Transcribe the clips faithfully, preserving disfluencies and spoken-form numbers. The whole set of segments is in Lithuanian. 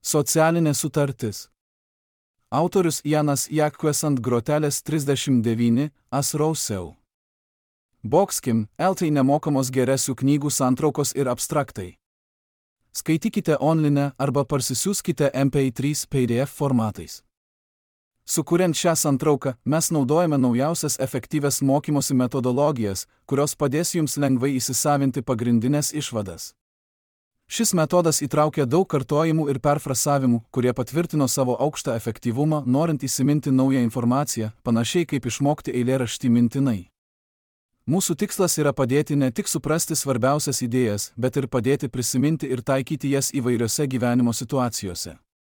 Socialinė sutartis. Autorius Janas Jacques ant grotelės trisdešimt devyni, As Rousseau. Boxkim, eltai nemokamos geresių knygų santraukos ir abstraktai. Skaitykite online arba parsisiųskite M P trys P D F formatais. Sukuriant šią santrauką, mes naudojame naujausias efektyvias mokymosi metodologijas, kurios padės jums lengvai įsisavinti pagrindinės išvadas. Šis metodas įtraukia daug kartojimų ir perfrasavimų, kurie patvirtino savo aukštą efektyvumą, norint įsiminti naują informaciją, panašiai kaip išmokti eilėraštį mintinai. Mūsų tikslas yra padėti ne tik suprasti svarbiausias idėjas, bet ir padėti prisiminti ir taikyti jas įvairiose gyvenimo situacijose.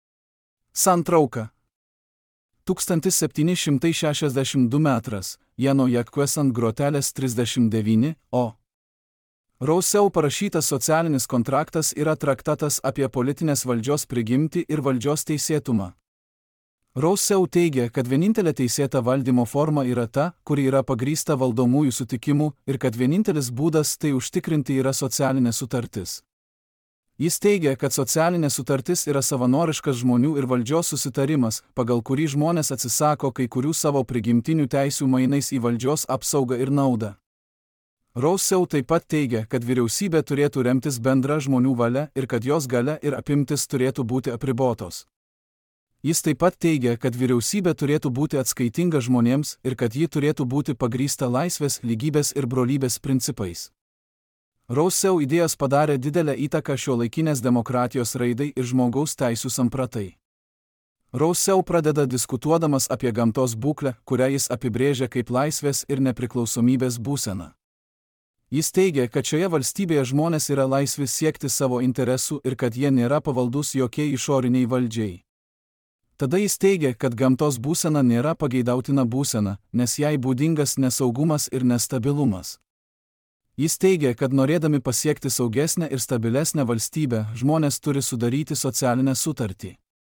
Santrauka. tūkstantis septyni šimtai šešiasdešimt du metras, Jano Jacques ant grotelės trisdešimt devyni, o. Rousseau parašytas socialinis kontraktas yra traktatas apie politinės valdžios prigimtį ir valdžios teisėtumą. Rousseau teigia, kad vienintelė teisėta valdymo forma yra ta, kuri yra pagrįsta valdomųjų sutikimų, ir kad vienintelis būdas tai užtikrinti yra socialinė sutartis. Jis teigia, kad socialinė sutartis yra savanoriškas žmonių ir valdžios susitarimas, pagal kurį žmonės atsisako kai kurių savo prigimtinių teisių mainais į valdžios apsaugą ir naudą. Rousseau taip pat teigia, kad vyriausybė turėtų remtis bendra žmonių valia ir kad jos galia ir apimtis turėtų būti apribotos. Jis taip pat teigia, kad vyriausybė turėtų būti atskaitinga žmonėms ir kad ji turėtų būti pagrįsta laisvės, lygybės ir brolybės principais. Rousseau idėjos padarė didelę įtaką šiuolaikinės demokratijos raidai ir žmogaus teisių sampratai. Rousseau pradeda diskutuodamas apie gamtos būklę, kurią jis apibrėžia kaip laisvės ir nepriklausomybės būseną. Jis teigia, kad šioje valstybėje žmonės yra laisvi siekti savo interesų ir kad jie nėra pavaldus jokiai išoriniai valdžiai. Tada jis teigia, kad gamtos būsena nėra pageidautina būsena, nes jai būdingas nesaugumas ir nestabilumas. Jis teigia, kad norėdami pasiekti saugesnę ir stabilesnę valstybę, žmonės turi sudaryti socialinę sutartį.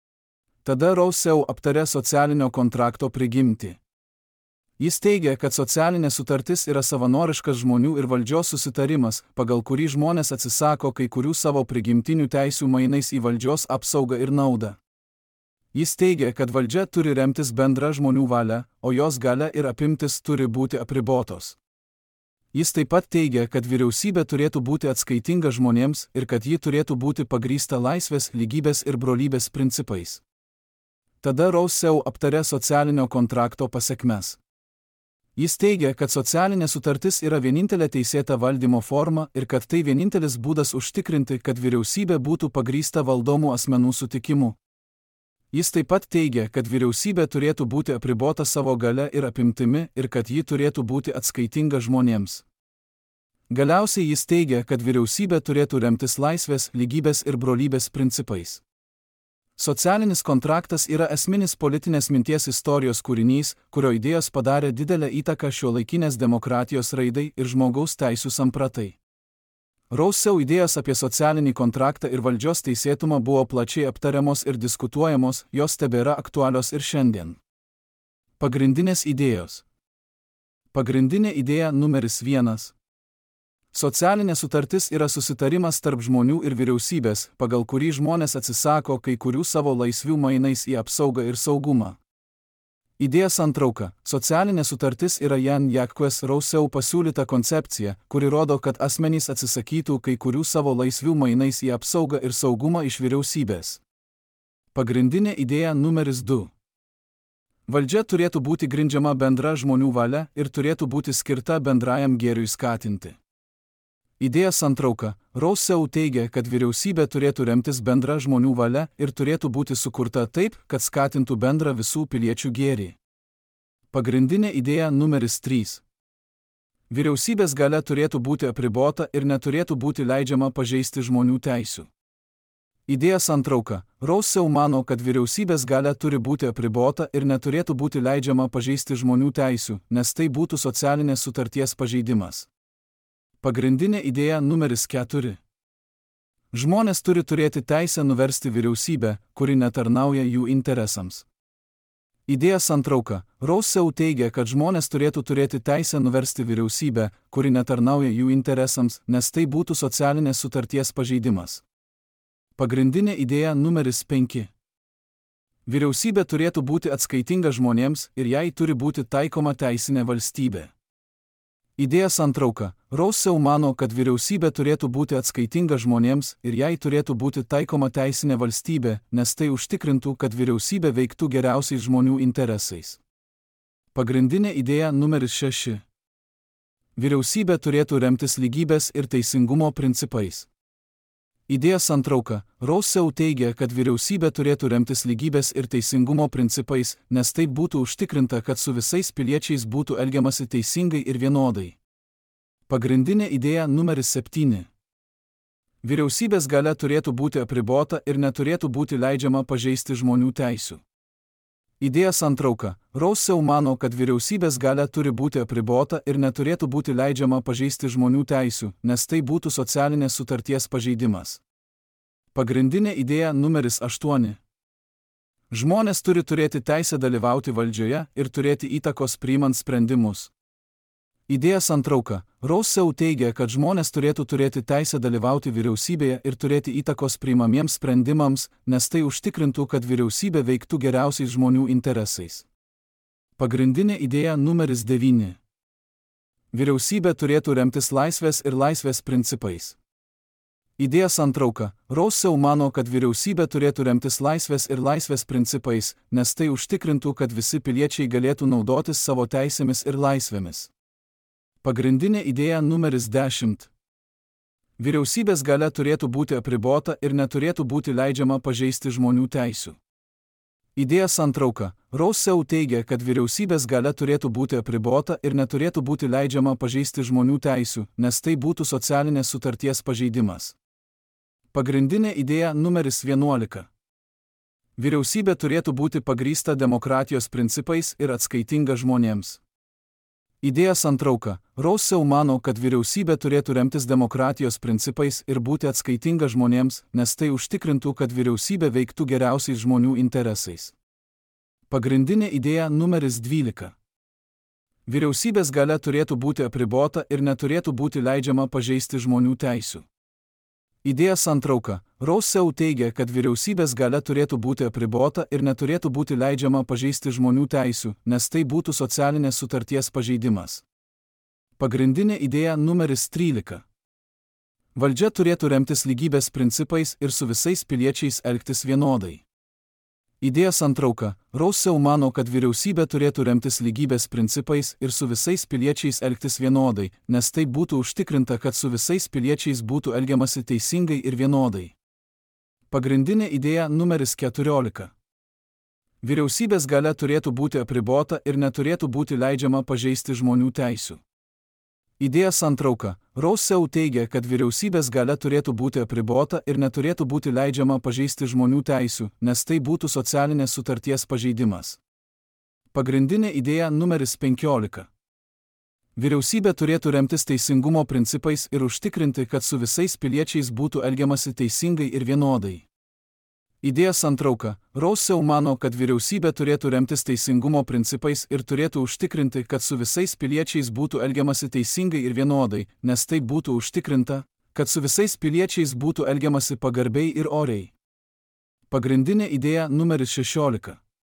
Tada Rousseau aptarė socialinio kontrakto prigimtį. Jis teigia, kad socialinė sutartis yra savanoriškas žmonių ir valdžios susitarimas, pagal kurį žmonės atsisako kai kurių savo prigimtinių teisių mainais į valdžios apsaugą ir naudą. Jis teigia, kad valdžia turi remtis bendra žmonių valia, o jos galia ir apimtis turi būti apribotos. Jis taip pat teigia, kad vyriausybė turėtų būti atskaitinga žmonėms ir kad ji turėtų būti pagrįsta laisvės, lygybės ir brolybės principais. Tada Rousseau aptarė socialinio kontrakto pasekmes. Jis teigia, kad socialinė sutartis yra vienintelė teisėta valdymo forma ir kad tai vienintelis būdas užtikrinti, kad vyriausybė būtų pagrįsta valdomų asmenų sutikimu. Jis taip pat teigia, kad vyriausybė turėtų būti apribota savo galia ir apimtimi ir kad ji turėtų būti atskaitinga žmonėms. Galiausiai jis teigia, kad vyriausybė turėtų remtis laisvės, lygybės ir brolybės principais. Socialinis kontraktas yra esminis politinės minties istorijos kūrinys, kurio idėjos padarė didelę įtaką šiuolaikinės demokratijos raidai ir žmogaus teisių sampratai. Rousseau idėjos apie socialinį kontraktą ir valdžios teisėtumą buvo plačiai aptariamos ir diskutuojamos, jos tebėra aktualios ir šiandien. Pagrindinės idėjos. Pagrindinė idėja numeris vienas. Socialinė sutartis yra susitarimas tarp žmonių ir vyriausybės, pagal kurį žmonės atsisako kai kurių savo laisvių mainais į apsaugą ir saugumą. Idėja santrauka. Socialinė sutartis yra Jan Jacques Rousseau pasiūlyta koncepcija, kuri rodo, kad asmenys atsisakytų kai kurių savo laisvių mainais į apsaugą ir saugumą iš vyriausybės. Pagrindinė idėja numeris du. Valdžia turėtų būti grindžiama bendra žmonių valia ir turėtų būti skirta bendrajam gėriui skatinti. Idėja santrauka. Rousseau teigia, kad vyriausybė turėtų remtis bendra žmonių valia ir turėtų būti sukurta taip, kad skatintų bendrą visų piliečių gėrį. Pagrindinė idėja numeris trys. Vyriausybės galia turėtų būti apribota ir neturėtų būti leidžiama pažeisti žmonių teisių. Idėja santrauka. Rousseau mano, kad vyriausybės galia turi būti apribota ir neturėtų būti leidžiama pažeisti žmonių teisių, nes tai būtų socialinės sutarties pažeidimas. Pagrindinė idėja numeris keturi. Žmonės turi turėti teisę nuversti vyriausybę, kuri netarnauja jų interesams. Idėja santrauka. Rousseau teigia, kad žmonės turėtų turėti teisę nuversti vyriausybę, kuri netarnauja jų interesams, nes tai būtų socialinės sutarties pažeidimas. Pagrindinė idėja numeris penki. Vyriausybė turėtų būti atskaitinga žmonėms ir jai turi būti taikoma teisinė valstybė. Idėja santrauka. Rousseau mano, kad vyriausybė turėtų būti atskaitinga žmonėms ir jai turėtų būti taikoma teisinė valstybė, nes tai užtikrintų, kad vyriausybė veiktų geriausiais žmonių interesais. Pagrindinė idėja numeris šeši. Vyriausybė turėtų remtis lygybės ir teisingumo principais. Idėja santrauka. Rousseau teigia, kad vyriausybė turėtų remtis lygybės ir teisingumo principais, nes taip būtų užtikrinta, kad su visais piliečiais būtų elgiamasi teisingai ir vienodai. Pagrindinė idėja numeris septyni. Vyriausybės galia turėtų būti apribota ir neturėtų būti leidžiama pažeisti žmonių teisių. Idėja santrauka. Rousseau mano, kad vyriausybės galia turi būti apribota ir neturėtų būti leidžiama pažeisti žmonių teisių, nes tai būtų socialinės sutarties pažeidimas. Pagrindinė idėja numeris aštuoni. Žmonės turi turėti teisę dalyvauti valdžioje ir turėti įtakos priimant sprendimus. Idėja santrauka. Rousseau teigia, kad žmonės turėtų turėti teisę dalyvauti vyriausybėje ir turėti įtakos priimamiems sprendimams, nes tai užtikrintų, kad vyriausybė veiktų geriausiais žmonių interesais. Pagrindinė idėja numeris devyni. Vyriausybė turėtų remtis laisvės ir laisvės principais. Idėja santrauka. Rousseau mano, kad vyriausybė turėtų remtis laisvės ir laisvės principais, nes tai užtikrintų, kad visi piliečiai galėtų naudotis savo teisėmis ir laisvėmis. Pagrindinė idėja numeris dešimt. Vyriausybės galia turėtų būti apribota ir neturėtų būti leidžiama pažeisti žmonių teisių. Idėja santrauka. Rousseau teigia, kad vyriausybės galia turėtų būti apribota ir neturėtų būti leidžiama pažeisti žmonių teisių, nes tai būtų socialinės sutarties pažeidimas. Pagrindinė idėja numeris vienuolika. Vyriausybė turėtų būti pagrįsta demokratijos principais ir atskaitinga žmonėms. Idėja santrauka. Rousseau mano, kad vyriausybė turėtų remtis demokratijos principais ir būti atskaitinga žmonėms, nes tai užtikrintų, kad vyriausybė veiktų geriausiais žmonių interesais. Pagrindinė idėja numeris dvylika. Vyriausybės galia turėtų būti apribota ir neturėtų būti leidžiama pažeisti žmonių teisių. Idėja santrauka. Rousseau teigia, kad vyriausybės galia turėtų būti apribota ir neturėtų būti leidžiama pažeisti žmonių teisių, nes tai būtų socialinės sutarties pažeidimas. Pagrindinė idėja numeris trylika. Valdžia turėtų remtis lygybės principais ir su visais piliečiais elgtis vienodai. Idėja santrauka. Rousseau mano, kad vyriausybė turėtų remtis lygybės principais ir su visais piliečiais elgtis vienodai, nes tai būtų užtikrinta, kad su visais piliečiais būtų elgiamasi teisingai ir vienodai. Pagrindinė idėja numeris keturiolika. Vyriausybės galia turėtų būti apribota ir neturėtų būti leidžiama pažeisti žmonių teisių. Idėja santrauka. Rousseau teigia, kad vyriausybės galia turėtų būti apribota ir neturėtų būti leidžiama pažeisti žmonių teisių, nes tai būtų socialinės sutarties pažeidimas. Pagrindinė idėja numeris penkiolika. Vyriausybė turėtų remtis teisingumo principais ir užtikrinti, kad su visais piliečiais būtų elgiamasi teisingai ir vienodai. Idėja santrauka. Rousseau mano, kad vyriausybė turėtų remtis teisingumo principais ir turėtų užtikrinti, kad su visais piliečiais būtų elgiamasi teisingai ir vienodai, nes tai būtų užtikrinta, kad su visais piliečiais būtų elgiamasi pagarbiai ir oriai. Pagrindinė idėja numeris šešiolika.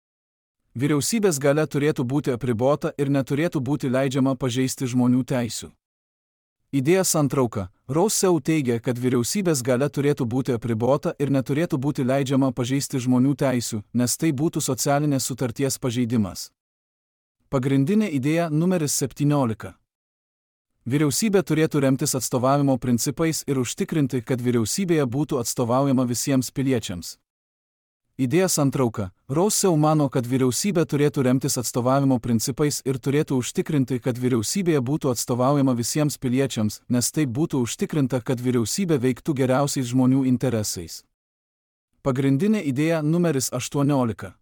Vyriausybės galia turėtų būti apribota ir neturėtų būti leidžiama pažeisti žmonių teisių. Idėja santrauka. Rousseau teigia, kad vyriausybės galia turėtų būti apribota ir neturėtų būti leidžiama pažeisti žmonių teisių, nes tai būtų socialinės sutarties pažeidimas. Pagrindinė idėja numeris septyniolika. Vyriausybė turėtų remtis atstovavimo principais ir užtikrinti, kad vyriausybėje būtų atstovaujama visiems piliečiams. Idėja santrauka. Rousseau mano, kad vyriausybė turėtų remtis atstovavimo principais ir turėtų užtikrinti, kad vyriausybėje būtų atstovaujama visiems piliečiams, nes taip būtų užtikrinta, kad vyriausybė veiktų geriausiais žmonių interesais. Pagrindinė idėja numeris aštuoniolika.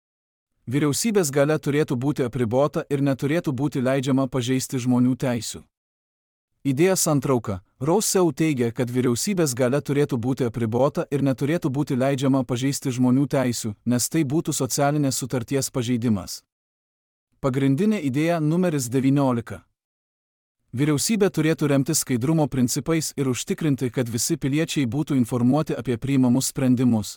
Vyriausybės galia turėtų būti apribota ir neturėtų būti leidžiama pažeisti žmonių teisių. Idėja santrauka. Rousseau teigia, kad vyriausybės galia turėtų būti apribota ir neturėtų būti leidžiama pažeisti žmonių teisių, nes tai būtų socialinės sutarties pažeidimas. Pagrindinė idėja numeris devyniolika. Vyriausybė turėtų remtis skaidrumo principais ir užtikrinti, kad visi piliečiai būtų informuoti apie priimamus sprendimus.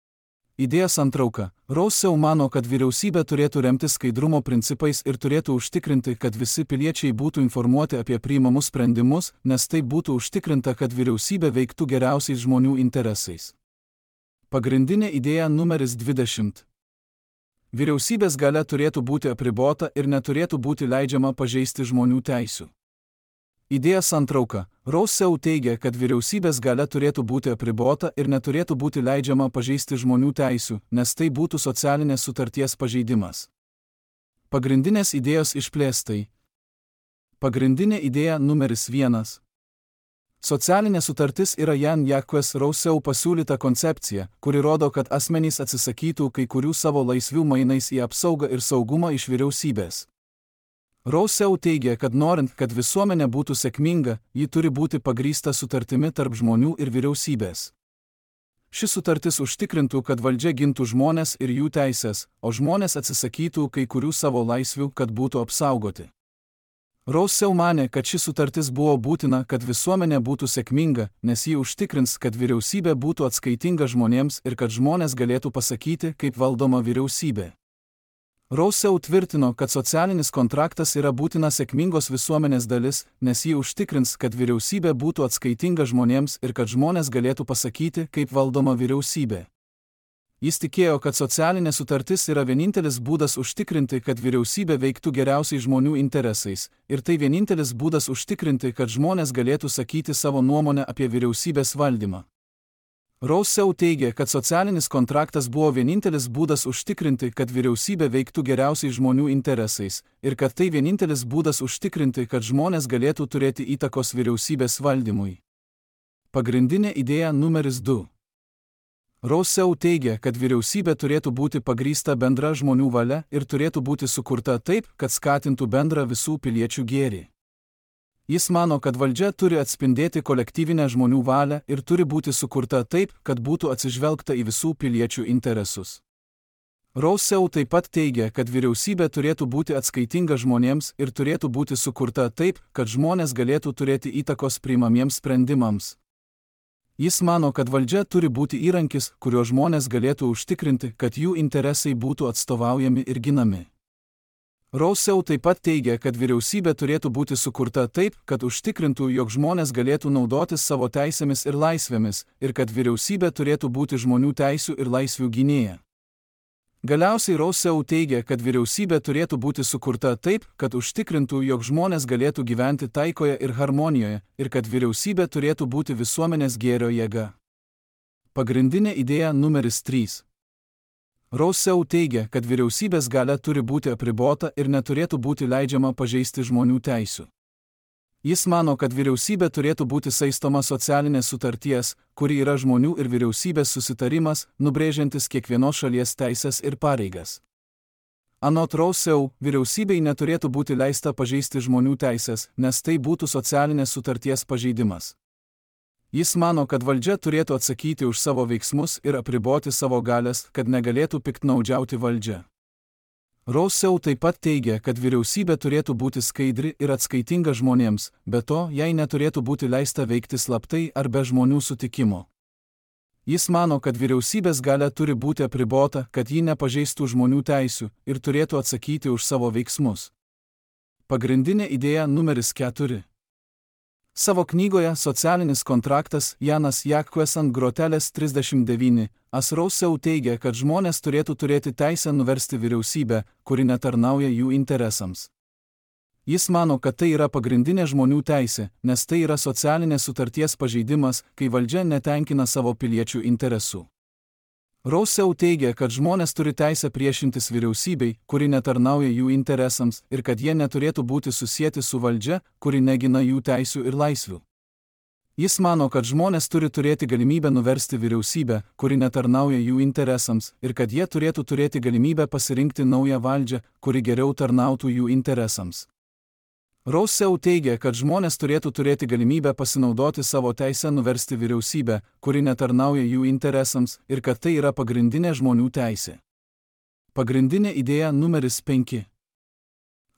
Idėja santrauka. Rousseau mano, kad vyriausybė turėtų remtis skaidrumo principais ir turėtų užtikrinti, kad visi piliečiai būtų informuoti apie priimamus sprendimus, nes taip būtų užtikrinta, kad vyriausybė veiktų geriausiais žmonių interesais. Pagrindinė idėja numeris dvidešimt. Vyriausybės galia turėtų būti apribota ir neturėtų būti leidžiama pažeisti žmonių teisių. Idėja santrauka. Rousseau teigia, kad vyriausybės galia turėtų būti apribota ir neturėtų būti leidžiama pažeisti žmonių teisių, nes tai būtų socialinės sutarties pažeidimas. Pagrindinės idėjos išplėstai. Pagrindinė idėja numeris vienas. Socialinė sutartis yra Jean-Jacques Rousseau pasiūlyta koncepcija, kuri rodo, kad asmenys atsisakytų kai kurių savo laisvių mainais į apsaugą ir saugumą iš vyriausybės. Rousseau teigia, kad norint, kad visuomenė būtų sėkminga, ji turi būti pagrįsta sutartimi tarp žmonių ir vyriausybės. Ši sutartis užtikrintų, kad valdžia gintų žmones ir jų teisės, o žmonės atsisakytų kai kurių savo laisvių, kad būtų apsaugoti. Rousseau manė, kad ši sutartis buvo būtina, kad visuomenė būtų sėkminga, nes ji užtikrins, kad vyriausybė būtų atskaitinga žmonėms ir kad žmonės galėtų pasakyti, kaip valdoma vyriausybė. Rousseau tvirtino, kad socialinis kontraktas yra būtina sėkmingos visuomenės dalis, nes ji užtikrins, kad vyriausybė būtų atskaitinga žmonėms ir kad žmonės galėtų pasakyti, kaip valdoma vyriausybė. Jis tikėjo, kad socialinė sutartis yra vienintelis būdas užtikrinti, kad vyriausybė veiktų geriausiai žmonių interesais, ir tai vienintelis būdas užtikrinti, kad žmonės galėtų sakyti savo nuomonę apie vyriausybės valdymą. Rousseau teigia, kad socialinis kontraktas buvo vienintelis būdas užtikrinti, kad vyriausybė veiktų geriausiai žmonių interesais, ir kad tai vienintelis būdas užtikrinti, kad žmonės galėtų turėti įtakos vyriausybės valdymui. Pagrindinė idėja numeris du. Rousseau teigia, kad vyriausybė turėtų būti pagrįsta bendra žmonių valia ir turėtų būti sukurta taip, kad skatintų bendrą visų piliečių gėrį. Jis mano, kad valdžia turi atspindėti kolektyvinę žmonių valią ir turi būti sukurta taip, kad būtų atsižvelgta į visų piliečių interesus. Rousseau taip pat teigia, kad vyriausybė turėtų būti atskaitinga žmonėms ir turėtų būti sukurta taip, kad žmonės galėtų turėti įtakos priimamiems sprendimams. Jis mano, kad valdžia turi būti įrankis, kuriuo žmonės galėtų užtikrinti, kad jų interesai būtų atstovaujami ir ginami. Rousseau taip pat teigia, kad vyriausybė turėtų būti sukurta taip, kad užtikrintų, jog žmonės galėtų naudotis savo teisėmis ir laisvėmis, ir kad vyriausybė turėtų būti žmonių teisių ir laisvių gynėja. Galiausiai Rousseau teigia, kad vyriausybė turėtų būti sukurta taip, kad užtikrintų, jog žmonės galėtų gyventi taikoje ir harmonijoje, ir kad vyriausybė turėtų būti visuomenės gėrio jėga. Pagrindinė idėja numeris trys. Rousseau teigia, kad vyriausybės galia turi būti apribota ir neturėtų būti leidžiama pažeisti žmonių teisių. Jis mano, kad vyriausybė turėtų būti saistoma socialinės sutarties, kuri yra žmonių ir vyriausybės susitarimas, nubrėžiantis kiekvienos šalies teisės ir pareigas. Anot Rousseau, vyriausybei neturėtų būti leista pažeisti žmonių teisės, nes tai būtų socialinės sutarties pažeidimas. Jis mano, kad valdžia turėtų atsakyti už savo veiksmus ir apriboti savo galias, kad negalėtų piktnaudžiauti valdžia. Rousseau taip pat teigia, kad vyriausybė turėtų būti skaidri ir atskaitinga žmonėms, be to, jai neturėtų būti leista veikti slaptai ar be žmonių sutikimo. Jis mano, kad vyriausybės galia turi būti apribota, kad ji nepažeistų žmonių teisių ir turėtų atsakyti už savo veiksmus. Pagrindinė idėja numeris keturi. Savo knygoje Socialinis kontraktas Janas Jacques ant grotelės trisdešimt devyni, as Rousseau teigia, kad žmonės turėtų turėti teisę nuversti vyriausybę, kuri netarnauja jų interesams. Jis mano, kad tai yra pagrindinė žmonių teisė, nes tai yra socialinės sutarties pažeidimas, kai valdžia netenkina savo piliečių interesų. Rousseau teigia, kad žmonės turi teisę priešintis vyriausybei, kuri netarnauja jų interesams, ir kad jie neturėtų būti susieti su valdžia, kuri negina jų teisių ir laisvių. Jis mano, kad žmonės turi turėti galimybę nuversti vyriausybę, kuri netarnauja jų interesams, ir kad jie turėtų turėti galimybę pasirinkti naują valdžią, kuri geriau tarnautų jų interesams. Rousseau teigia, kad žmonės turėtų turėti galimybę pasinaudoti savo teisę nuversti vyriausybę, kuri netarnauja jų interesams, ir kad tai yra pagrindinė žmonių teisė. Pagrindinė idėja numeris penki.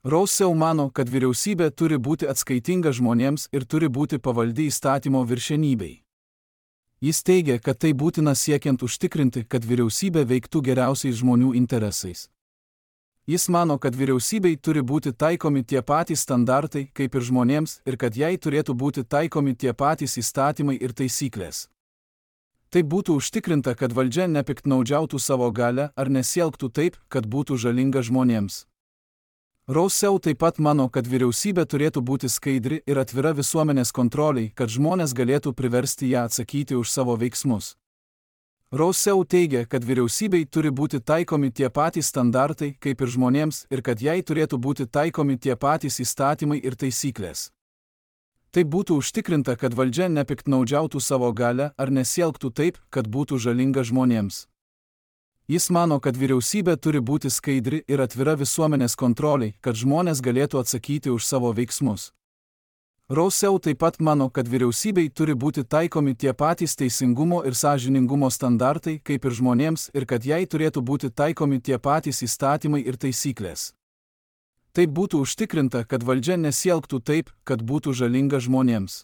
Rousseau mano, kad vyriausybė turi būti atskaitinga žmonėms ir turi būti pavaldi įstatymo viršenybei. Jis teigia, kad tai būtina siekiant užtikrinti, kad vyriausybė veiktų geriausiais žmonių interesais. Jis mano, kad vyriausybei turi būti taikomi tie patys standartai, kaip ir žmonėms, ir kad jai turėtų būti taikomi tie patys įstatymai ir taisyklės. Tai būtų užtikrinta, kad valdžia nepiktnaudžiautų savo galią ar nesielgtų taip, kad būtų žalinga žmonėms. Rousseau taip pat mano, kad vyriausybė turėtų būti skaidri ir atvira visuomenės kontroliai, kad žmonės galėtų priversti ją atsakyti už savo veiksmus. Rousseau teigia, kad vyriausybei turi būti taikomi tie patys standartai, kaip ir žmonėms, ir kad jai turėtų būti taikomi tie patys įstatymai ir taisyklės. Tai būtų užtikrinta, kad valdžia nepiktnaudžiautų savo galią ar nesielgtų taip, kad būtų žalinga žmonėms. Jis mano, kad vyriausybė turi būti skaidri ir atvira visuomenės kontroliai, kad žmonės galėtų atsakyti už savo veiksmus. Rousseau taip pat mano, kad vyriausybei turi būti taikomi tie patys teisingumo ir sąžiningumo standartai, kaip ir žmonėms, ir kad jai turėtų būti taikomi tie patys įstatymai ir taisyklės. Taip būtų užtikrinta, kad valdžia nesielgtų taip, kad būtų žalinga žmonėms.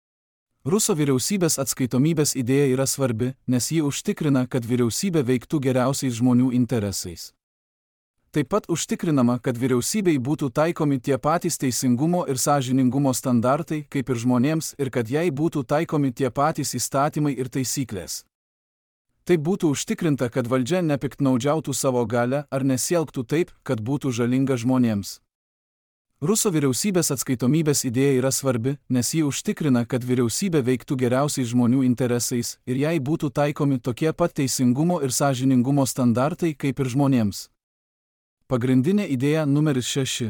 Ruso vyriausybės atskaitomybės idėja yra svarbi, nes ji užtikrina, kad vyriausybė veiktų geriausiais žmonių interesais. Taip pat užtikrinama, kad vyriausybei būtų taikomi tie patys teisingumo ir sąžiningumo standartai, kaip ir žmonėms, ir kad jai būtų taikomi tie patys įstatymai ir taisyklės. Taip būtų užtikrinta, kad valdžia nepiktnaudžiautų savo galią ar nesielgtų taip, kad būtų žalinga žmonėms. Ruso vyriausybės atskaitomybės idėja yra svarbi, nes ji užtikrina, kad vyriausybė veiktų geriausiais žmonių interesais ir jai būtų taikomi tokie pat teisingumo ir sąžiningumo standartai, kaip ir žmonėms. Pagrindinė idėja numeris šeši.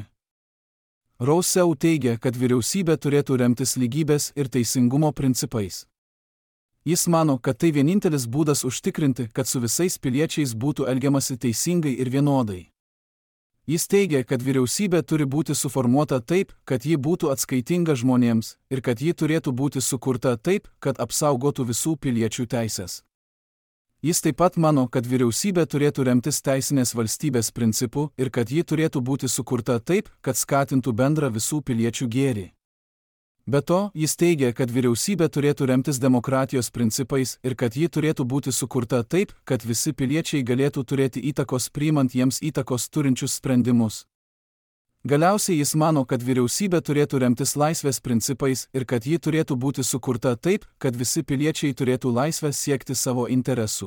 Rousseau teigia, kad vyriausybė turėtų remtis lygybės ir teisingumo principais. Jis mano, kad tai vienintelis būdas užtikrinti, kad su visais piliečiais būtų elgiamasi teisingai ir vienodai. Jis teigia, kad vyriausybė turi būti suformuota taip, kad ji būtų atskaitinga žmonėms ir kad ji turėtų būti sukurta taip, kad apsaugotų visų piliečių teisės. Jis taip pat mano, kad vyriausybė turėtų remtis teisinės valstybės principu ir kad ji turėtų būti sukurta taip, kad skatintų bendrą visų piliečių gėrį. Be to, jis teigia, kad vyriausybė turėtų remtis demokratijos principais ir kad ji turėtų būti sukurta taip, kad visi piliečiai galėtų turėti įtakos priimant jiems įtakos turinčius sprendimus. Galiausiai jis mano, kad vyriausybė turėtų remtis laisvės principais ir kad ji turėtų būti sukurta taip, kad visi piliečiai turėtų laisvę siekti savo interesų.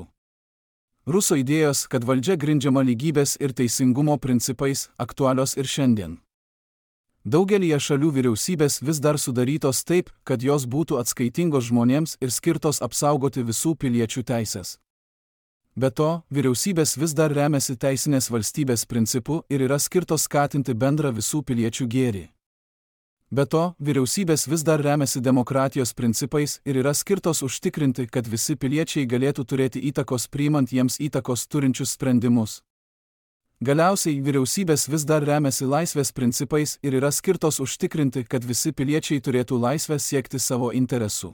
Ruso idėjos, kad valdžia grindžiama lygybės ir teisingumo principais, aktualios ir šiandien. Daugelyje šalių vyriausybės vis dar sudarytos taip, kad jos būtų atskaitingos žmonėms ir skirtos apsaugoti visų piliečių teisės. Be to, vyriausybės vis dar remiasi teisinės valstybės principu ir yra skirtos skatinti bendrą visų piliečių gėrį. Be to, vyriausybės vis dar remiasi demokratijos principais ir yra skirtos užtikrinti, kad visi piliečiai galėtų turėti įtakos priimant jiems įtakos turinčius sprendimus. Galiausiai, vyriausybės vis dar remiasi laisvės principais ir yra skirtos užtikrinti, kad visi piliečiai turėtų laisvę siekti savo interesų.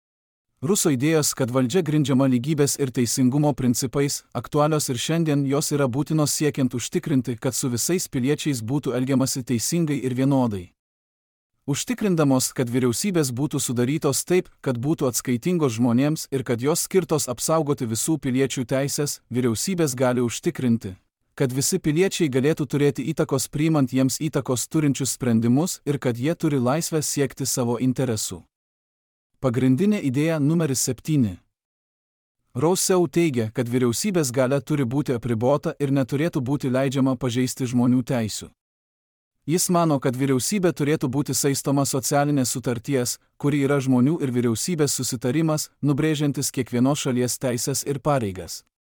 Ruso idėjos, kad valdžia grindžiama lygybės ir teisingumo principais, aktualios ir šiandien, jos yra būtinos siekiant užtikrinti, kad su visais piliečiais būtų elgiamasi teisingai ir vienodai. Užtikrindamos, kad vyriausybės būtų sudarytos taip, kad būtų atskaitingos žmonėms ir kad jos skirtos apsaugoti visų piliečių teisės, vyriausybės gali užtikrinti, kad visi piliečiai galėtų turėti įtakos priimant jiems įtakos turinčius sprendimus ir kad jie turi laisvę siekti savo interesų. Pagrindinė idėja numeris septyni. Rousseau teigia, kad vyriausybės galia turi būti apribota ir neturėtų būti leidžiama pažeisti žmonių teisių. Jis mano, kad vyriausybė turėtų būti saistoma socialinės sutarties, kuri yra žmonių ir vyriausybės susitarimas, nubrėžiantis kiekvienos šalies teisės ir pareigas.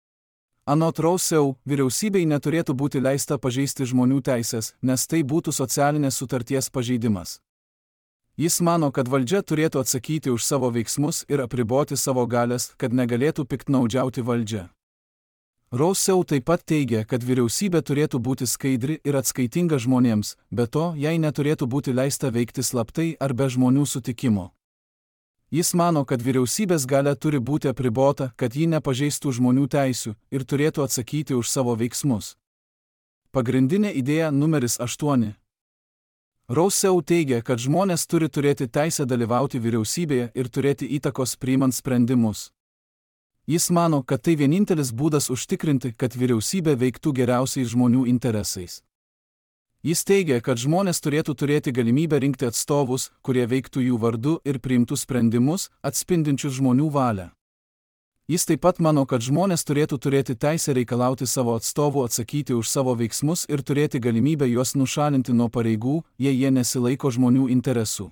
Anot Rousseau, vyriausybei neturėtų būti leista pažeisti žmonių teisės, nes tai būtų socialinės sutarties pažeidimas. Jis mano, kad valdžia turėtų atsakyti už savo veiksmus ir apriboti savo galias, kad negalėtų piktnaudžiauti valdžia. Rousseau taip pat teigia, kad vyriausybė turėtų būti skaidri ir atskaitinga žmonėms, be to, jai neturėtų būti leista veikti slaptai ar be žmonių sutikimo. Jis mano, kad vyriausybės galia turi būti apribota, kad ji nepažeistų žmonių teisių ir turėtų atsakyti už savo veiksmus. Pagrindinė idėja numeris aštuoni. Rousseau teigia, kad žmonės turi turėti teisę dalyvauti vyriausybėje ir turėti įtakos priimant sprendimus. Jis mano, kad tai vienintelis būdas užtikrinti, kad vyriausybė veiktų geriausiai žmonių interesais. Jis teigia, kad žmonės turėtų turėti galimybę rinkti atstovus, kurie veiktų jų vardu ir priimtų sprendimus, atspindinčius žmonių valią. Jis taip pat mano, kad žmonės turėtų turėti teisę reikalauti savo atstovų atsakyti už savo veiksmus ir turėti galimybę juos nušalinti nuo pareigų, jei jie nesilaiko žmonių interesų.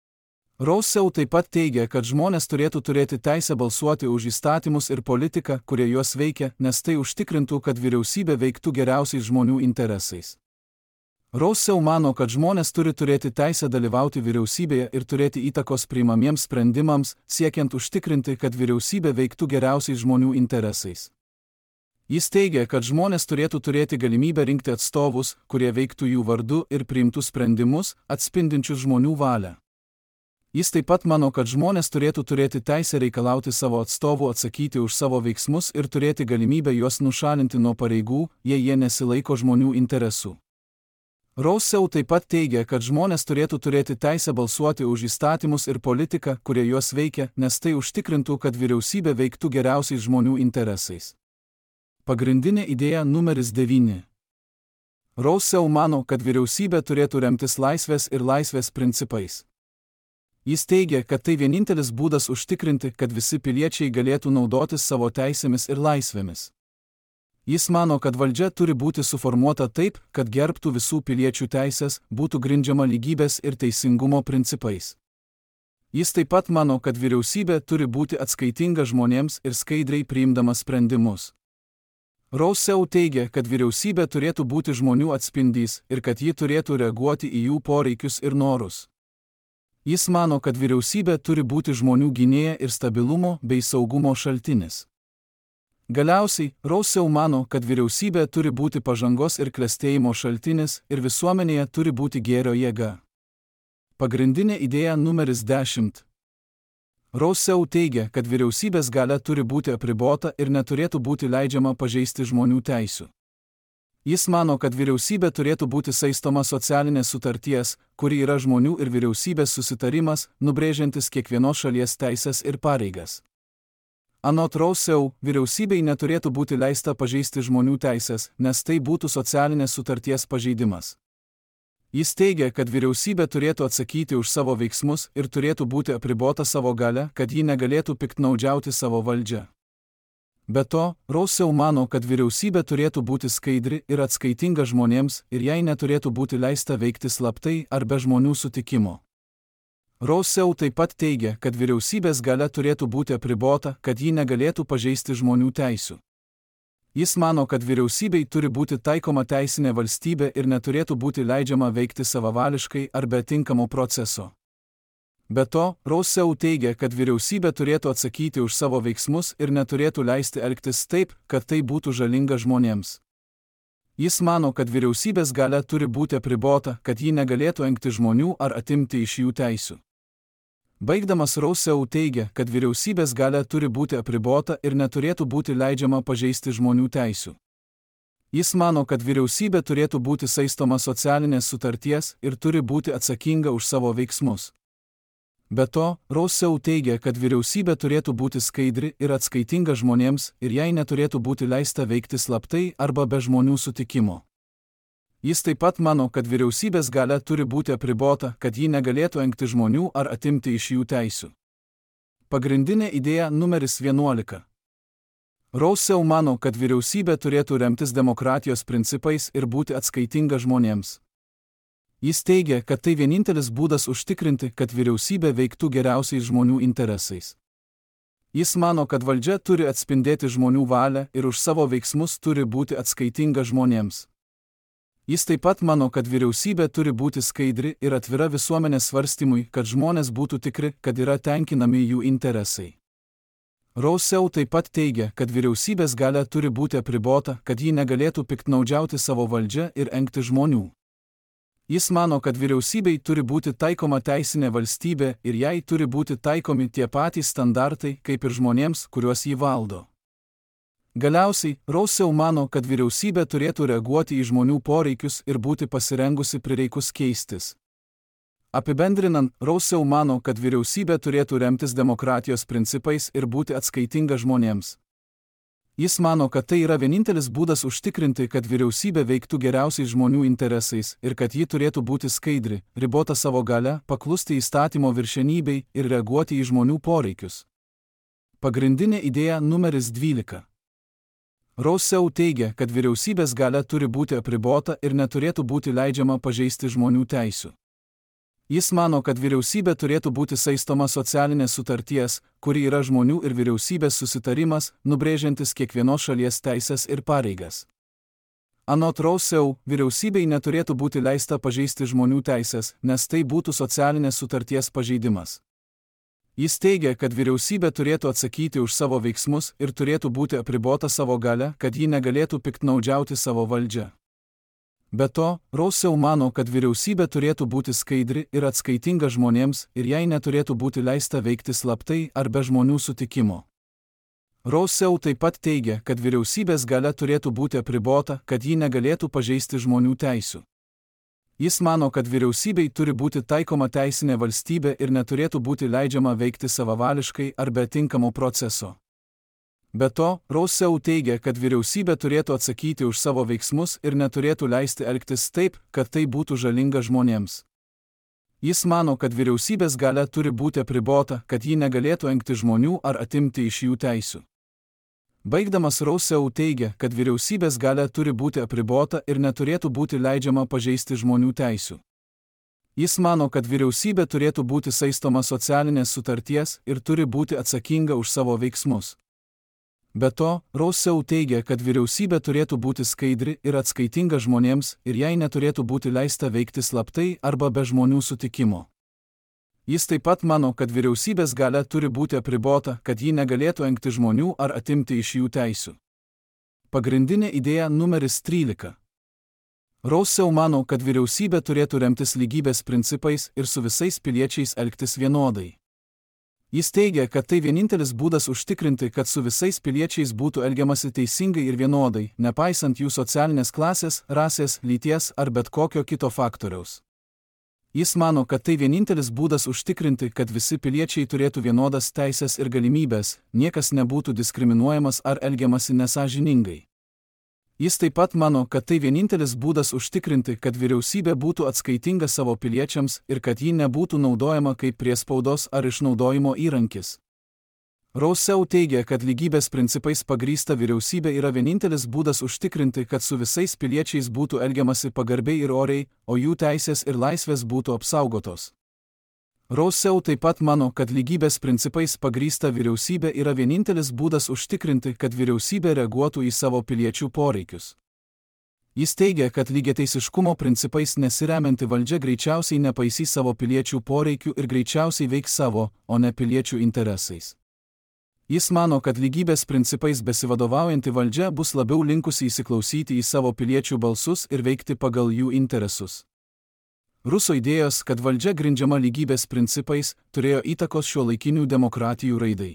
Rousseau taip pat teigia, kad žmonės turėtų turėti teisę balsuoti už įstatymus ir politiką, kurie juos veikia, nes tai užtikrintų, kad vyriausybė veiktų geriausiai žmonių interesais. Rousseau mano, kad žmonės turi turėti teisę dalyvauti vyriausybėje ir turėti įtakos priimamiems sprendimams, siekiant užtikrinti, kad vyriausybė veiktų geriausiai žmonių interesais. Jis teigia, kad žmonės turėtų turėti galimybę rinkti atstovus, kurie veiktų jų vardu ir priimtų sprendimus, atspindinčius žmonių valią. Jis taip pat mano, kad žmonės turėtų turėti teisę reikalauti savo atstovų atsakyti už savo veiksmus ir turėti galimybę juos nušalinti nuo pareigų, jei jie nesilaiko žmonių interesų. Rousseau taip pat teigia, kad žmonės turėtų turėti teisę balsuoti už įstatymus ir politiką, kurie juos veikia, nes tai užtikrintų, kad vyriausybė veiktų geriausiai žmonių interesais. Pagrindinė idėja numeris devyni. Rousseau mano, kad vyriausybė turėtų remtis laisvės ir laisvės principais. Jis teigia, kad tai vienintelis būdas užtikrinti, kad visi piliečiai galėtų naudotis savo teisėmis ir laisvėmis. Jis mano, kad valdžia turi būti suformuota taip, kad gerbtų visų piliečių teisės, būtų grindžiama lygybės ir teisingumo principais. Jis taip pat mano, kad vyriausybė turi būti atskaitinga žmonėms ir skaidriai priimdama sprendimus. Rousseau teigia, kad vyriausybė turėtų būti žmonių atspindys ir kad ji turėtų reaguoti į jų poreikius ir norus. Jis mano, kad vyriausybė turi būti žmonių gynėja ir stabilumo bei saugumo šaltinis. Galiausiai, Rousseau mano, kad vyriausybė turi būti pažangos ir klestėjimo šaltinis ir visuomenėje turi būti gėrio jėga. Pagrindinė idėja numeris dešimt. Rousseau teigia, kad vyriausybės galia turi būti apribota ir neturėtų būti leidžiama pažeisti žmonių teisių. Jis mano, kad vyriausybė turėtų būti saistoma socialinės sutarties, kuri yra žmonių ir vyriausybės susitarimas, nubrėžiantis kiekvienos šalies teisės ir pareigas. Anot Rousseau, vyriausybei neturėtų būti leista pažeisti žmonių teisės, nes tai būtų socialinės sutarties pažeidimas. Jis teigia, kad vyriausybė turėtų atsakyti už savo veiksmus ir turėtų būti apribota savo galia, kad ji negalėtų piktnaudžiauti savo valdžią. Be to, Rousseau mano, kad vyriausybė turėtų būti skaidri ir atskaitinga žmonėms ir jai neturėtų būti leista veikti slaptai ar be žmonių sutikimo. Rousseau taip pat teigia, kad vyriausybės galia turėtų būti apribota, kad ji negalėtų pažeisti žmonių teisių. Jis mano, kad vyriausybei turi būti taikoma teisinė valstybė ir neturėtų būti leidžiama veikti savavališkai ar be tinkamo proceso. Be to, Rousseau teigia, kad vyriausybė turėtų atsakyti už savo veiksmus ir neturėtų leisti elgtis taip, kad tai būtų žalinga žmonėms. Jis mano, kad vyriausybės galia turi būti apribota, kad ji negalėtų engti žmonių ar atimti iš jų teisių. Baigdamas, Rousseau teigia, kad vyriausybės galia turi būti apribota ir neturėtų būti leidžiama pažeisti žmonių teisių. Jis mano, kad vyriausybė turėtų būti saistoma socialinės sutarties ir turi būti atsakinga už savo veiksmus. Be to, Rousseau teigia, kad vyriausybė turėtų būti skaidri ir atskaitinga žmonėms ir jai neturėtų būti leista veikti slaptai arba be žmonių sutikimo. Jis taip pat mano, kad vyriausybės galia turi būti apribota, kad ji negalėtų engti žmonių ar atimti iš jų teisių. Pagrindinė idėja numeris vienuolika. Rousseau mano, kad vyriausybė turėtų remtis demokratijos principais ir būti atskaitinga žmonėms. Jis teigia, kad tai vienintelis būdas užtikrinti, kad vyriausybė veiktų geriausiai žmonių interesais. Jis mano, kad valdžia turi atspindėti žmonių valią ir už savo veiksmus turi būti atskaitinga žmonėms. Jis taip pat mano, kad vyriausybė turi būti skaidri ir atvira visuomenės svarstymui, kad žmonės būtų tikri, kad yra tenkinami jų interesai. Rousseau taip pat teigia, kad vyriausybės galia turi būti apribota, kad ji negalėtų piktnaudžiauti savo valdžią ir engti žmonių. Jis mano, kad vyriausybei turi būti taikoma teisinė valstybė ir jai turi būti taikomi tie patys standartai, kaip ir žmonėms, kuriuos jį valdo. Galiausiai, Rousseau mano, kad vyriausybė turėtų reaguoti į žmonių poreikius ir būti pasirengusi prireikus keistis. Apibendrinant, Rousseau mano, kad vyriausybė turėtų remtis demokratijos principais ir būti atskaitinga žmonėms. Jis mano, kad tai yra vienintelis būdas užtikrinti, kad vyriausybė veiktų geriausiai žmonių interesais ir kad ji turėtų būti skaidri, ribota savo gale, paklusti įstatymo viršenybei ir reaguoti į žmonių poreikius. Pagrindinė idėja numeris dvylika. Rousseau teigia, kad vyriausybės galia turi būti apribota ir neturėtų būti leidžiama pažeisti žmonių teisių. Jis mano, kad vyriausybė turėtų būti saistoma socialinės sutarties, kuri yra žmonių ir vyriausybės susitarimas, nubrėžiantis kiekvienos šalies teisės ir pareigas. Anot Rousseau, vyriausybei neturėtų būti leista pažeisti žmonių teisės, nes tai būtų socialinės sutarties pažeidimas. Jis teigia, kad vyriausybė turėtų atsakyti už savo veiksmus ir turėtų būti apribota savo galia, kad ji negalėtų piktnaudžiauti savo valdžią. Be to, Rousseau mano, kad vyriausybė turėtų būti skaidri ir atskaitinga žmonėms ir jai neturėtų būti leista veikti slaptai ar be žmonių sutikimo. Rousseau taip pat teigia, kad vyriausybės galia turėtų būti apribota, kad ji negalėtų pažeisti žmonių teisių. Jis mano, kad vyriausybei turi būti taikoma teisinė valstybė ir neturėtų būti leidžiama veikti savavališkai ar be tinkamo proceso. Be to, Rousseau teigia, kad vyriausybė turėtų atsakyti už savo veiksmus ir neturėtų leisti elgtis taip, kad tai būtų žalinga žmonėms. Jis mano, kad vyriausybės galia turi būti apribota, kad ji negalėtų engti žmonių ar atimti iš jų teisių. Baigdamas, Rousseau teigia, kad vyriausybės galia turi būti apribota ir neturėtų būti leidžiama pažeisti žmonių teisių. Jis mano, kad vyriausybė turėtų būti saistoma socialinės sutarties ir turi būti atsakinga už savo veiksmus. Be to, Rousseau teigia, kad vyriausybė turėtų būti skaidri ir atskaitinga žmonėms ir jai neturėtų būti leista veikti slaptai arba be žmonių sutikimo. Jis taip pat mano, kad vyriausybės galia turi būti apribota, kad ji negalėtų engti žmonių ar atimti iš jų teisių. Pagrindinė idėja numeris trylika. Rousseau mano, kad vyriausybė turėtų remtis lygybės principais ir su visais piliečiais elgtis vienodai. Jis teigia, kad tai vienintelis būdas užtikrinti, kad su visais piliečiais būtų elgiamasi teisingai ir vienodai, nepaisant jų socialinės klasės, rasės, lyties ar bet kokio kito faktoriaus. Jis mano, kad tai vienintelis būdas užtikrinti, kad visi piliečiai turėtų vienodas teisės ir galimybės, niekas nebūtų diskriminuojamas ar elgiamasi nesąžiningai. Jis taip pat mano, kad tai vienintelis būdas užtikrinti, kad vyriausybė būtų atskaitinga savo piliečiams ir kad ji nebūtų naudojama kaip priespaudos ar išnaudojimo įrankis. Rousseau teigia, kad lygybės principais pagrįsta vyriausybė yra vienintelis būdas užtikrinti, kad su visais piliečiais būtų elgiamasi pagarbiai ir oriai, o jų teisės ir laisvės būtų apsaugotos. Rousseau taip pat mano, kad lygybės principais pagrįsta vyriausybė yra vienintelis būdas užtikrinti, kad vyriausybė reaguotų į savo piliečių poreikius. Jis teigia, kad lygiateisiškumo principais nesiremianti valdžia greičiausiai nepaisys savo piliečių poreikių ir greičiausiai veiks savo, o ne piliečių interesais. Jis mano, kad lygybės principais besivadovaujanti valdžia bus labiau linkusi įsiklausyti į savo piliečių balsus ir veikti pagal jų interesus. Ruso idėjos, kad valdžia grindžiama lygybės principais, turėjo įtakos šiuolaikinių demokratijų raidai.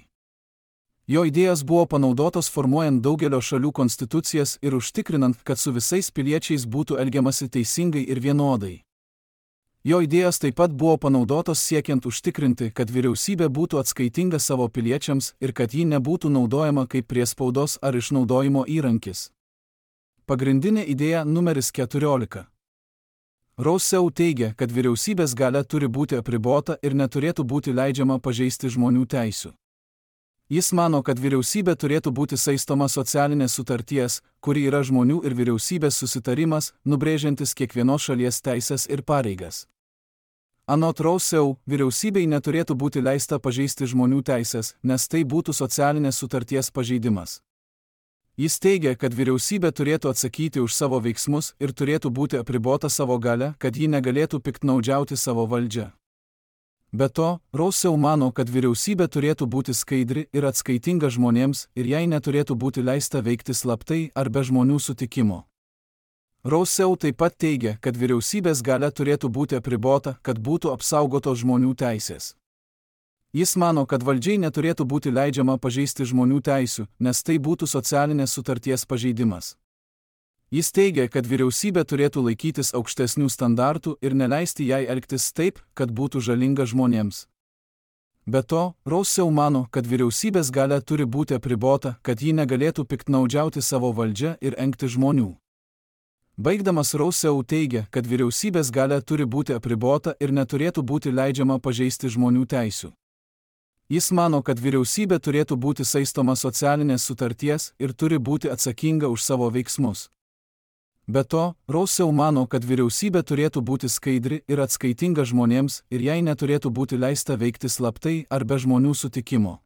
Jo idėjos buvo panaudotos formuojant daugelio šalių konstitucijas ir užtikrinant, kad su visais piliečiais būtų elgiamasi teisingai ir vienodai. Jo idėjos taip pat buvo panaudotos siekiant užtikrinti, kad vyriausybė būtų atskaitinga savo piliečiams ir kad ji nebūtų naudojama kaip priespaudos ar išnaudojimo įrankis. Pagrindinė idėja numeris keturiolika. Rousseau teigia, kad vyriausybės galia turi būti apribota ir neturėtų būti leidžiama pažeisti žmonių teisių. Jis mano, kad vyriausybė turėtų būti saistoma socialinės sutarties, kuri yra žmonių ir vyriausybės susitarimas, nubrėžiantis kiekvienos šalies teisės ir pareigas. Anot Rousseau, vyriausybei neturėtų būti leista pažeisti žmonių teisės, nes tai būtų socialinės sutarties pažeidimas. Jis teigia, kad vyriausybė turėtų atsakyti už savo veiksmus ir turėtų būti apribota savo galia, kad ji negalėtų piktnaudžiauti savo valdžią. Be to, Rousseau mano, kad vyriausybė turėtų būti skaidri ir atskaitinga žmonėms ir jai neturėtų būti leista veikti slaptai ar be žmonių sutikimo. Rousseau taip pat teigia, kad vyriausybės galia turėtų būti apribota, kad būtų apsaugotos žmonių teisės. Jis mano, kad valdžiai neturėtų būti leidžiama pažeisti žmonių teisių, nes tai būtų socialinės sutarties pažeidimas. Jis teigia, kad vyriausybė turėtų laikytis aukštesnių standartų ir neleisti jai elgtis taip, kad būtų žalinga žmonėms. Be to, Rousseau mano, kad vyriausybės galia turi būti apribota, kad ji negalėtų piktnaudžiauti savo valdžią ir engti žmonių. Baigdamas Rousseau teigia, kad vyriausybės galia turi būti apribota ir neturėtų būti leidžiama pažeisti žmonių teisių. Jis mano, kad vyriausybė turėtų būti saistoma socialinės sutarties ir turi būti atsakinga už savo veiksmus. Be to, Rousseau mano, kad vyriausybė turėtų būti skaidri ir atskaitinga žmonėms ir jai neturėtų būti leista veikti slaptai ar be žmonių sutikimo.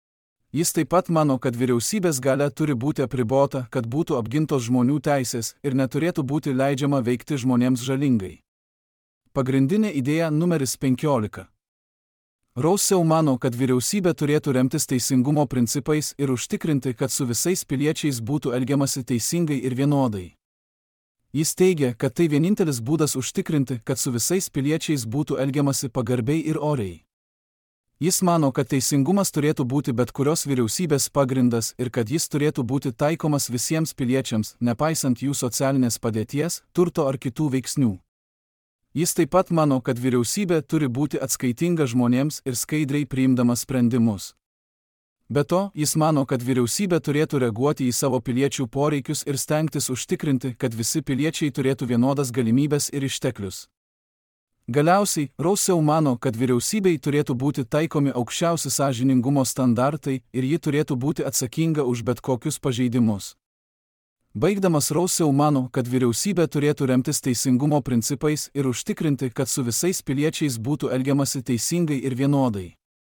Jis taip pat mano, kad vyriausybės galia turi būti apribota, kad būtų apgintos žmonių teisės ir neturėtų būti leidžiama veikti žmonėms žalingai. Pagrindinė idėja numeris penkiolika. Rousseau mano, kad vyriausybė turėtų remtis teisingumo principais ir užtikrinti, kad su visais piliečiais būtų elgiamasi teisingai ir vienodai. Jis teigia, kad tai vienintelis būdas užtikrinti, kad su visais piliečiais būtų elgiamasi pagarbiai ir oriai. Jis mano, kad teisingumas turėtų būti bet kurios vyriausybės pagrindas ir kad jis turėtų būti taikomas visiems piliečiams, nepaisant jų socialinės padėties, turto ar kitų veiksnių. Jis taip pat mano, kad vyriausybė turi būti atskaitinga žmonėms ir skaidriai priimdama sprendimus. Be to, jis mano, kad vyriausybė turėtų reaguoti į savo piliečių poreikius ir stengtis užtikrinti, kad visi piliečiai turėtų vienodas galimybes ir išteklius. Galiausiai, Rousseau mano, kad vyriausybei turėtų būti taikomi aukščiausi sąžiningumo standartai ir ji turėtų būti atsakinga už bet kokius pažeidimus. Baigdamas Rousseau mano, kad vyriausybė turėtų remtis teisingumo principais ir užtikrinti, kad su visais piliečiais būtų elgiamasi teisingai ir vienodai.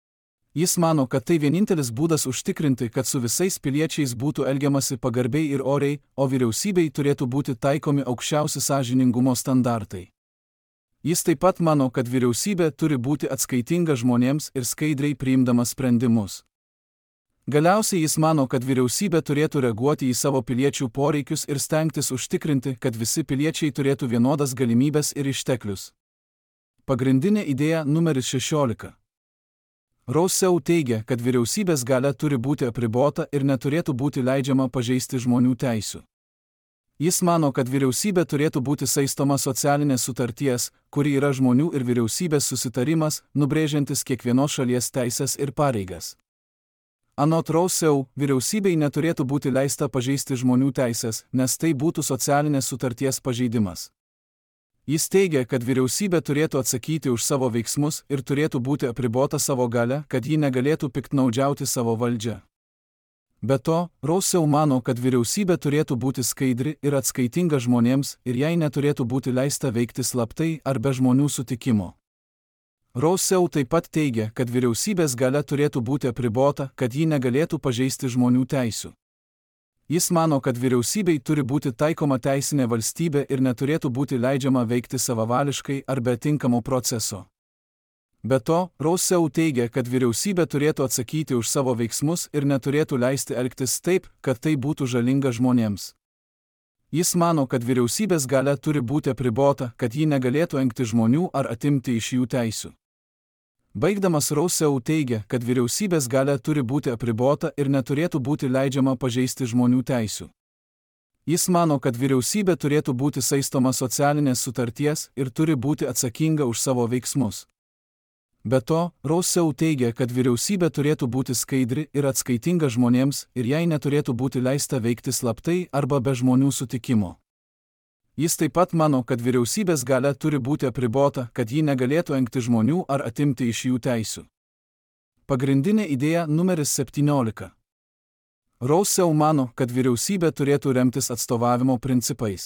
Jis mano, kad tai vienintelis būdas užtikrinti, kad su visais piliečiais būtų elgiamasi pagarbiai ir oriai, o vyriausybei turėtų būti taikomi aukščiausi sąžiningumo standartai. Jis taip pat mano, kad vyriausybė turi būti atskaitinga žmonėms ir skaidriai priimdama sprendimus. Galiausiai jis mano, kad vyriausybė turėtų reaguoti į savo piliečių poreikius ir stengtis užtikrinti, kad visi piliečiai turėtų vienodas galimybes ir išteklius. Pagrindinė idėja numeris šešiolika. Rousseau teigia, kad vyriausybės galia turi būti apribota ir neturėtų būti leidžiama pažeisti žmonių teisių. Jis mano, kad vyriausybė turėtų būti saistoma socialinės sutarties, kuri yra žmonių ir vyriausybės susitarimas, nubrėžiantis kiekvienos šalies teisės ir pareigas. Anot Rousseau, vyriausybei neturėtų būti leista pažeisti žmonių teisės, nes tai būtų socialinės sutarties pažeidimas. Jis teigia, kad vyriausybė turėtų atsakyti už savo veiksmus ir turėtų būti apribota savo galia, kad ji negalėtų piktnaudžiauti savo valdžią. Be to, Rousseau mano, kad vyriausybė turėtų būti skaidri ir atskaitinga žmonėms ir jai neturėtų būti leista veikti slaptai ar be žmonių sutikimo. Rousseau taip pat teigia, kad vyriausybės galia turėtų būti apribota, kad ji negalėtų pažeisti žmonių teisių. Jis mano, kad vyriausybei turi būti taikoma teisinė valstybė ir neturėtų būti leidžiama veikti savavališkai ar be tinkamo proceso. Be to, Rousseau teigia, kad vyriausybė turėtų atsakyti už savo veiksmus ir neturėtų leisti elgtis taip, kad tai būtų žalinga žmonėms. Jis mano, kad vyriausybės galia turi būti apribota, kad ji negalėtų engti žmonių ar atimti iš jų teisių. Baigdamas Rousseau teigia, kad vyriausybės galia turi būti apribota ir neturėtų būti leidžiama pažeisti žmonių teisių. Jis mano, kad vyriausybė turėtų būti saistoma socialinės sutarties ir turi būti atsakinga už savo veiksmus. Be to, Rousseau teigia, kad vyriausybė turėtų būti skaidri ir atskaitinga žmonėms ir jai neturėtų būti leista veikti slaptai arba be žmonių sutikimo. Jis taip pat mano, kad vyriausybės galia turi būti apribota, kad ji negalėtų engti žmonių ar atimti iš jų teisių. Pagrindinė idėja numeris septyniolika. Rousseau mano, kad vyriausybė turėtų remtis atstovavimo principais.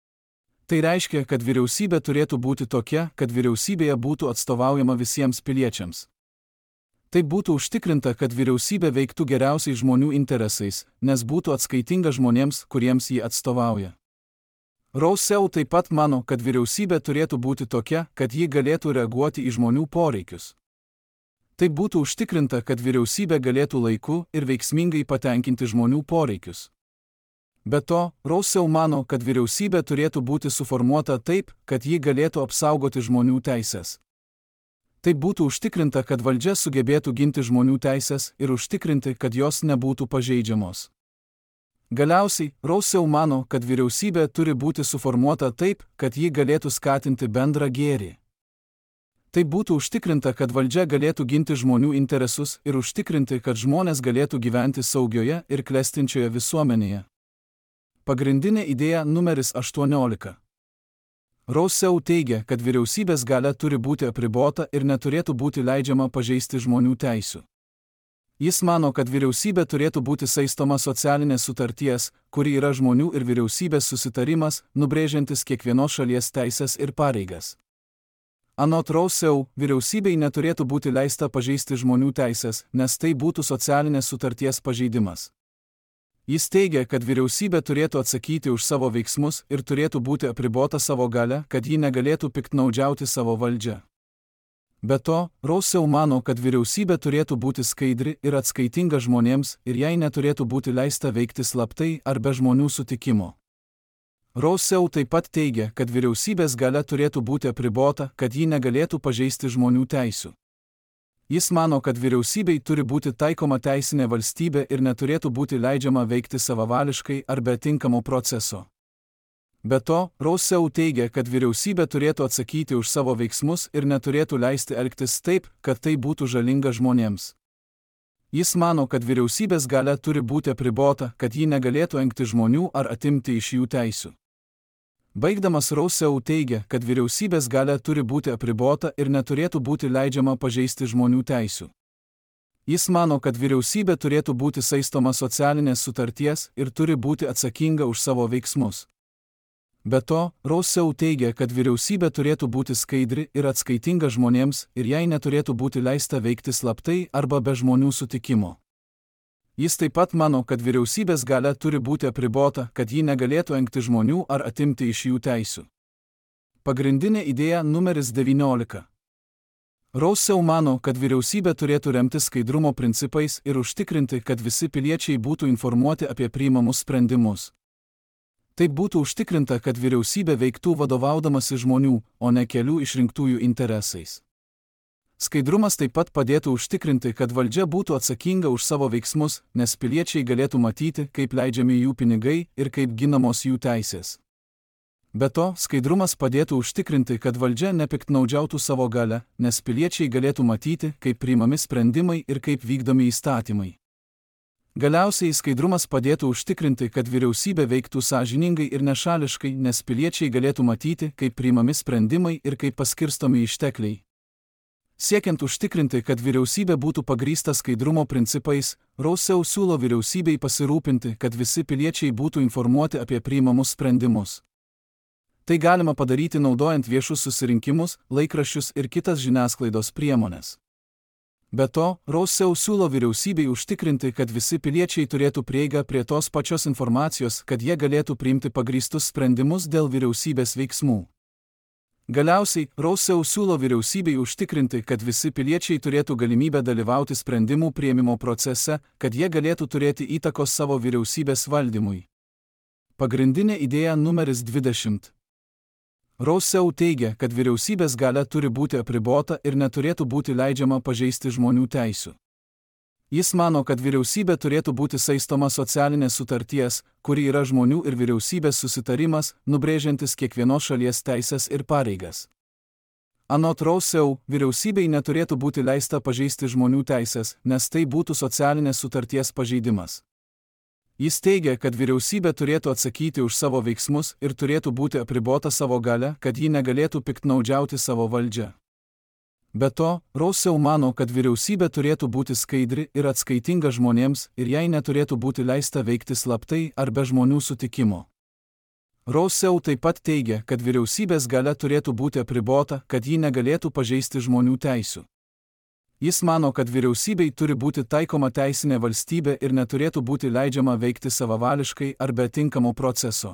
Tai reiškia, kad vyriausybė turėtų būti tokia, kad vyriausybėje būtų atstovaujama visiems piliečiams. Tai būtų užtikrinta, kad vyriausybė veiktų geriausiai žmonių interesais, nes būtų atskaitinga žmonėms, kuriems ji atstovauja. Rousseau taip pat mano, kad vyriausybė turėtų būti tokia, kad ji galėtų reaguoti į žmonių poreikius. Tai būtų užtikrinta, kad vyriausybė galėtų laiku ir veiksmingai patenkinti žmonių poreikius. Be to, Rousseau mano, kad vyriausybė turėtų būti suformuota taip, kad ji galėtų apsaugoti žmonių teisės. Tai būtų užtikrinta, kad valdžia sugebėtų ginti žmonių teisės ir užtikrinti, kad jos nebūtų pažeidžiamos. Galiausiai, Rousseau mano, kad vyriausybė turi būti suformuota taip, kad ji galėtų skatinti bendrą gėrį. Tai būtų užtikrinta, kad valdžia galėtų ginti žmonių interesus ir užtikrinti, kad žmonės galėtų gyventi saugioje ir klestinčioje visuomenėje. Pagrindinė idėja numeris aštuoniolika. Rousseau teigia, kad vyriausybės galia turi būti apribota ir neturėtų būti leidžiama pažeisti žmonių teisių. Jis mano, kad vyriausybė turėtų būti saistoma socialinės sutarties, kuri yra žmonių ir vyriausybės susitarimas, nubrėžiantis kiekvienos šalies teisės ir pareigas. Anot Rousseau, vyriausybei neturėtų būti leista pažeisti žmonių teisės, nes tai būtų socialinės sutarties pažeidimas. Jis teigia, kad vyriausybė turėtų atsakyti už savo veiksmus ir turėtų būti apribota savo galia, kad ji negalėtų piktnaudžiauti savo valdžią. Be to, Rousseau mano, kad vyriausybė turėtų būti skaidri ir atskaitinga žmonėms ir jai neturėtų būti leista veikti slaptai ar be žmonių sutikimo. Rousseau taip pat teigia, kad vyriausybės galia turėtų būti apribota, kad ji negalėtų pažeisti žmonių teisių. Jis mano, kad vyriausybei turi būti taikoma teisinė valstybė ir neturėtų būti leidžiama veikti savavališkai ar be tinkamo proceso. Be to, Rousseau teigia, kad vyriausybė turėtų atsakyti už savo veiksmus ir neturėtų leisti elgtis taip, kad tai būtų žalinga žmonėms. Jis mano, kad vyriausybės galia turi būti apribota, kad ji negalėtų engti žmonių ar atimti iš jų teisių. Baigdamas, Rousseau teigia, kad vyriausybės galia turi būti apribota ir neturėtų būti leidžiama pažeisti žmonių teisių. Jis mano, kad vyriausybė turėtų būti saistoma socialinės sutarties ir turi būti atsakinga už savo veiksmus. Be to, Rousseau teigia, kad vyriausybė turėtų būti skaidri ir atskaitinga žmonėms ir jai neturėtų būti leista veikti slaptai arba be žmonių sutikimo. Jis taip pat mano, kad vyriausybės galia turi būti apribota, kad ji negalėtų engti žmonių ar atimti iš jų teisių. Pagrindinė idėja numeris devyniolika. Rousseau mano, kad vyriausybė turėtų remtis skaidrumo principais ir užtikrinti, kad visi piliečiai būtų informuoti apie priimamus sprendimus. Taip būtų užtikrinta, kad vyriausybė veiktų vadovaudamasi žmonių, o ne kelių išrinktųjų interesais. Skaidrumas taip pat padėtų užtikrinti, kad valdžia būtų atsakinga už savo veiksmus, nes piliečiai galėtų matyti, kaip leidžiami jų pinigai ir kaip ginamos jų teisės. Be to, skaidrumas padėtų užtikrinti, kad valdžia nepiktnaudžiautų savo galią, nes piliečiai galėtų matyti, kaip priimami sprendimai ir kaip vykdomi įstatymai. Galiausiai skaidrumas padėtų užtikrinti, kad vyriausybė veiktų sąžiningai ir nešališkai, nes piliečiai galėtų matyti, kaip priimami sprendimai ir kaip paskirstomi ištekliai. Siekiant užtikrinti, kad vyriausybė būtų pagrįsta skaidrumo principais, Rousseau siūlo vyriausybei pasirūpinti, kad visi piliečiai būtų informuoti apie priimamus sprendimus. Tai galima padaryti naudojant viešus susirinkimus, laikraščius ir kitas žiniasklaidos priemones. Be to, Rousseau siūlo vyriausybei užtikrinti, kad visi piliečiai turėtų prieigą prie tos pačios informacijos, kad jie galėtų priimti pagrįstus sprendimus dėl vyriausybės veiksmų. Galiausiai, Rousseau siūlo vyriausybei užtikrinti, kad visi piliečiai turėtų galimybę dalyvauti sprendimų priėmimo procese, kad jie galėtų turėti įtakos savo vyriausybės valdymui. Pagrindinė idėja numeris dvidešimt. Rousseau teigia, kad vyriausybės galia turi būti apribota ir neturėtų būti leidžiama pažeisti žmonių teisių. Jis mano, kad vyriausybė turėtų būti saistoma socialinės sutarties, kuri yra žmonių ir vyriausybės susitarimas, nubrėžiantis kiekvienos šalies teisės ir pareigas. Anot Rousseau, vyriausybei neturėtų būti leista pažeisti žmonių teisės, nes tai būtų socialinės sutarties pažeidimas. Jis teigia, kad vyriausybė turėtų atsakyti už savo veiksmus ir turėtų būti apribota savo galia, kad ji negalėtų piktnaudžiauti savo valdžią. Be to, Rousseau mano, kad vyriausybė turėtų būti skaidri ir atskaitinga žmonėms ir jai neturėtų būti leista veikti slaptai ar be žmonių sutikimo. Rousseau taip pat teigia, kad vyriausybės galia turėtų būti apribota, kad ji negalėtų pažeisti žmonių teisių. Jis mano, kad vyriausybei turi būti taikoma teisinė valstybė ir neturėtų būti leidžiama veikti savavališkai ar be tinkamo proceso.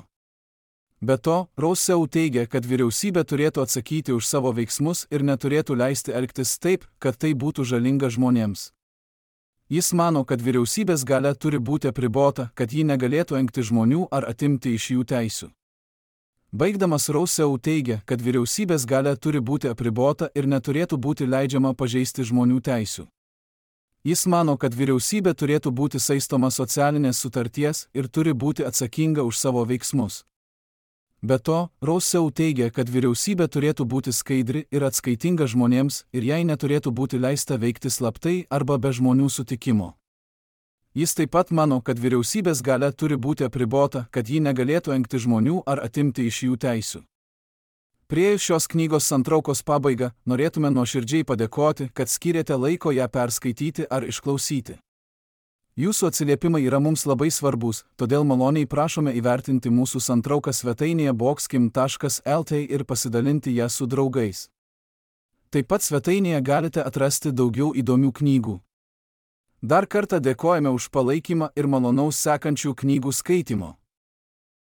Be to, Rousseau teigia, kad vyriausybė turėtų atsakyti už savo veiksmus ir neturėtų leisti elgtis taip, kad tai būtų žalinga žmonėms. Jis mano, kad vyriausybės galia turi būti apribota, kad ji negalėtų engti žmonių ar atimti iš jų teisių. Baigdamas, Rousseau teigia, kad vyriausybės galia turi būti apribota ir neturėtų būti leidžiama pažeisti žmonių teisių. Jis mano, kad vyriausybė turėtų būti saistoma socialinės sutarties ir turi būti atsakinga už savo veiksmus. Be to, Rousseau teigia, kad vyriausybė turėtų būti skaidri ir atskaitinga žmonėms ir jai neturėtų būti leista veikti slaptai arba be žmonių sutikimo. Jis taip pat mano, kad vyriausybės galia turi būti apribota, kad ji negalėtų engti žmonių ar atimti iš jų teisių. Priėjus šios knygos santraukos pabaigą, norėtume nuoširdžiai padėkoti, kad skyrėte laiko ją perskaityti ar išklausyti. Jūsų atsiliepimai yra mums labai svarbus, todėl maloniai prašome įvertinti mūsų santrauką svetainėje boxkim taškas lt ir pasidalinti ją su draugais. Taip pat svetainėje galite atrasti daugiau įdomių knygų. Dar kartą dėkojame už palaikymą ir malonaus sekančių knygų skaitimo.